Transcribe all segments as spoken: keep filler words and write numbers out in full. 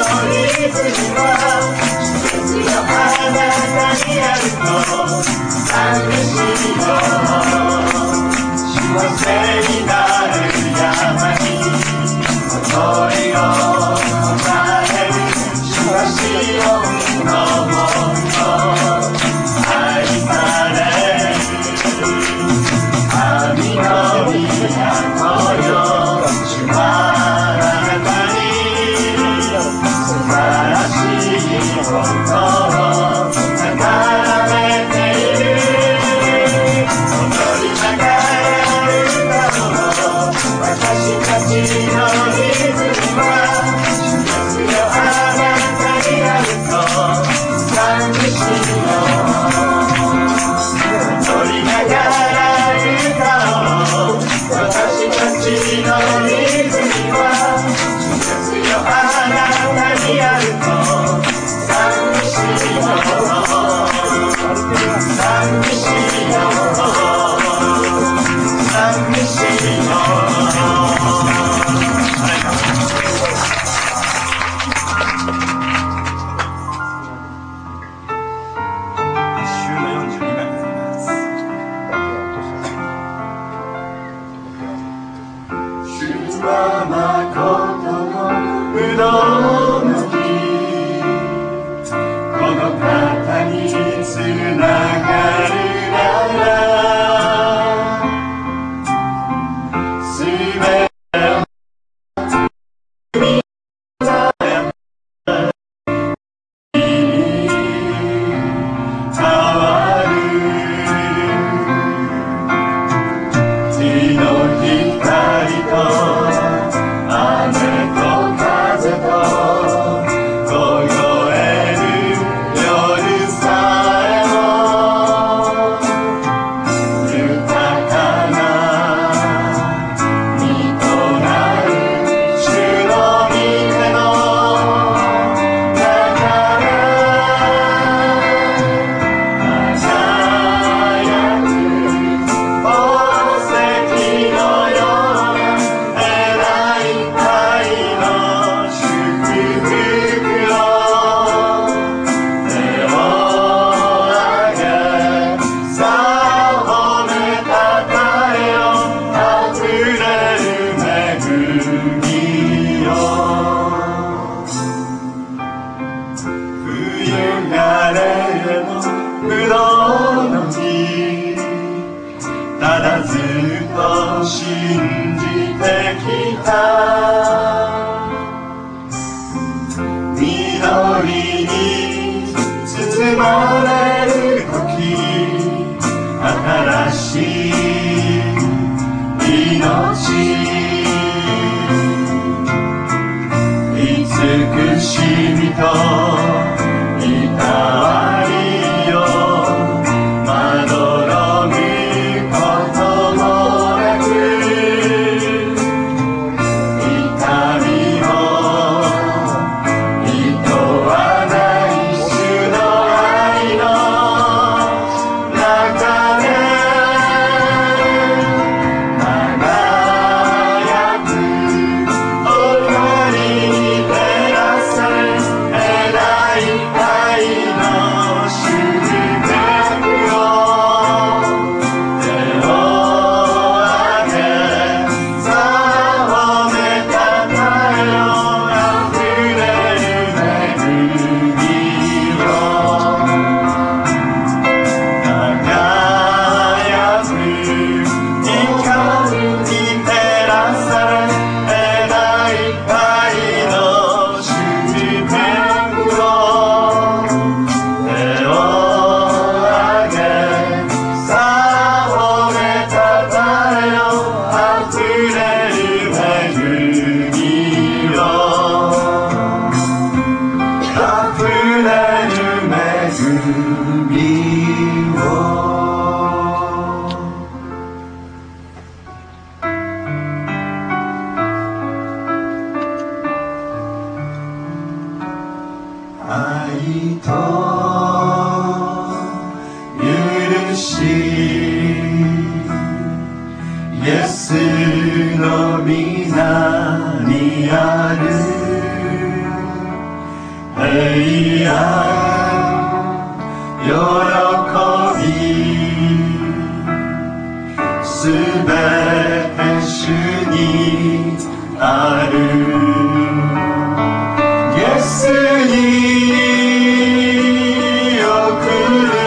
の皆にある平安喜びすべて主にある。イエスに送る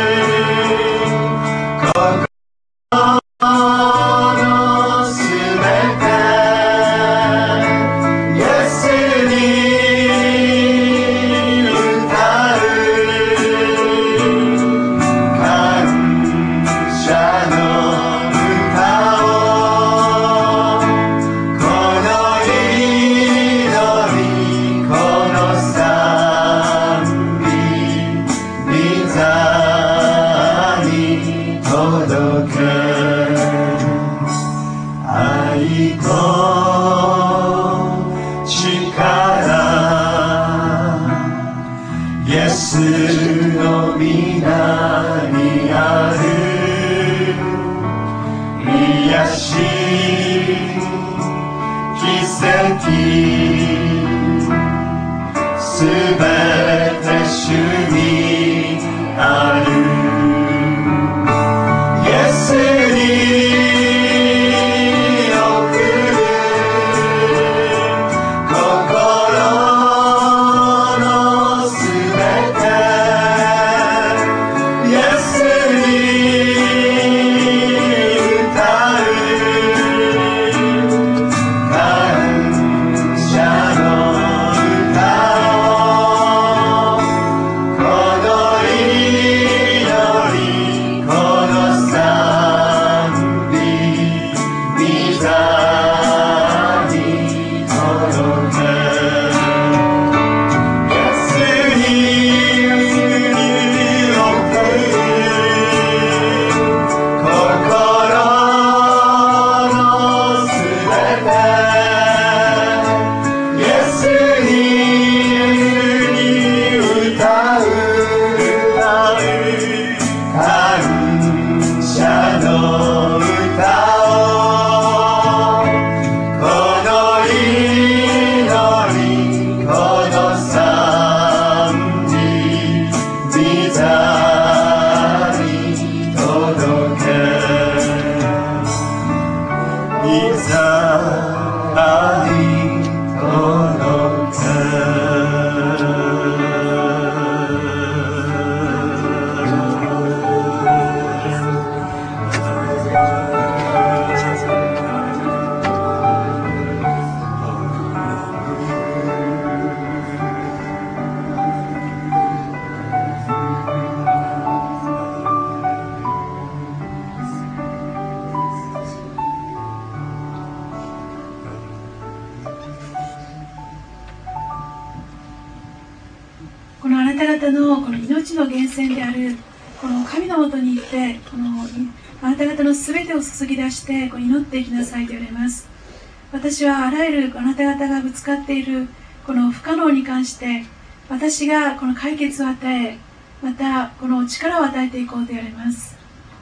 して祈っていきなさいと言われます。私はあらゆるあなた方がぶつかっているこの不可能に関して私がこの解決を与え、またこの力を与えていこうと言われます。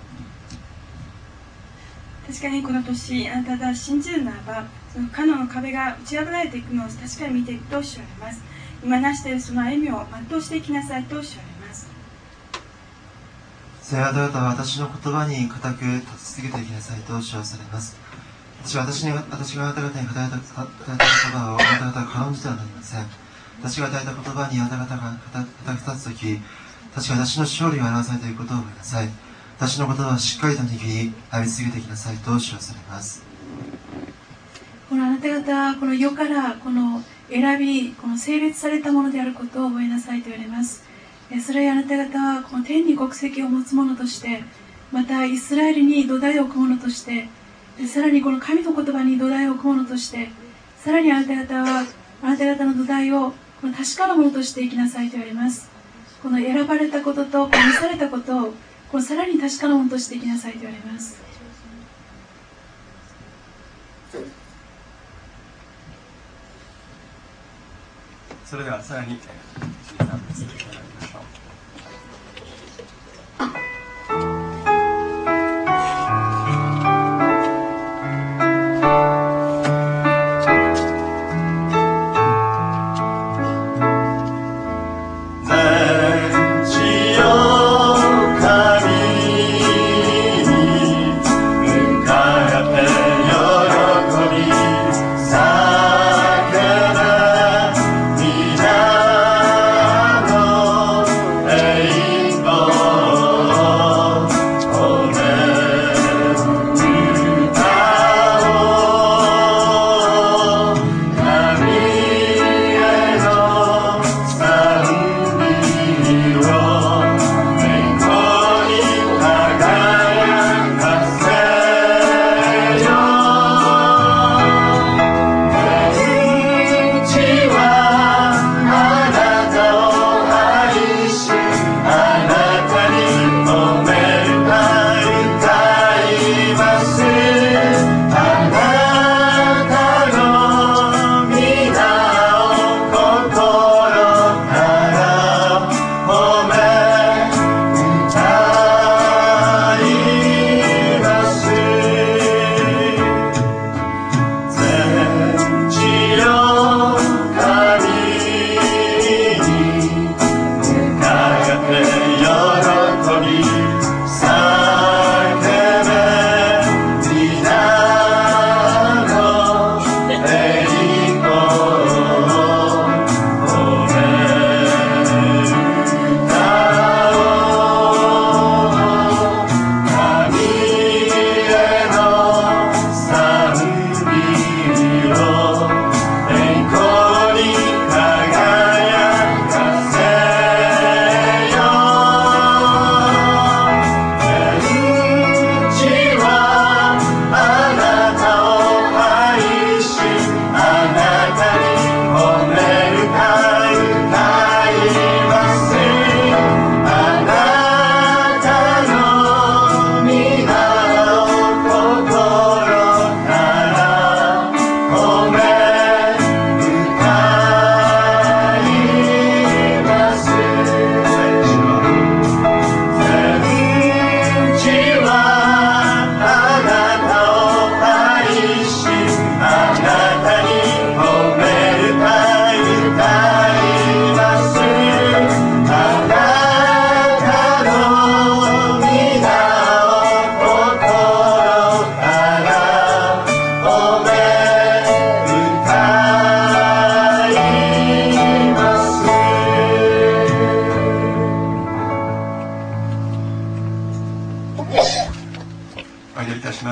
確かにこの年あなたが信じるならばその不可能の壁が打ち破られていくのを確かに見ていくとおっしゃられます。今なしているその歩みを全うしていきなさいとおっしゃられます。 聖あなたは私の言葉に固く立ち続けていきなさいと主張されます。私は私に私があなた方に与えた言葉をあなた方が軽んじてはなりません。私が与えた言葉にあなた方が固く立つとき、確か私の勝利が表されていることを覚えなさい。私の言葉をしっかりと握り歩み続けていきなさいと主張されます。 このあなた方はこの世からこの選び、この性別されたものであることを覚えなさいと言われます。それはあなた方はこの天に国籍を持つ者として、またイスラエルに土台を置く者として、さらにこの神の言葉に土台を置く者として、さらにあなた方はあなた方の土台をこの確かなものとしていきなさいと言われます。この選ばれたことと召されたことをこのさらに確かなものとしていきなさいと言われます。 それではさらに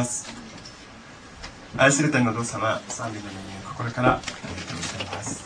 ます。愛する天のお父様、賛美のメニュー、心からありがとうございます。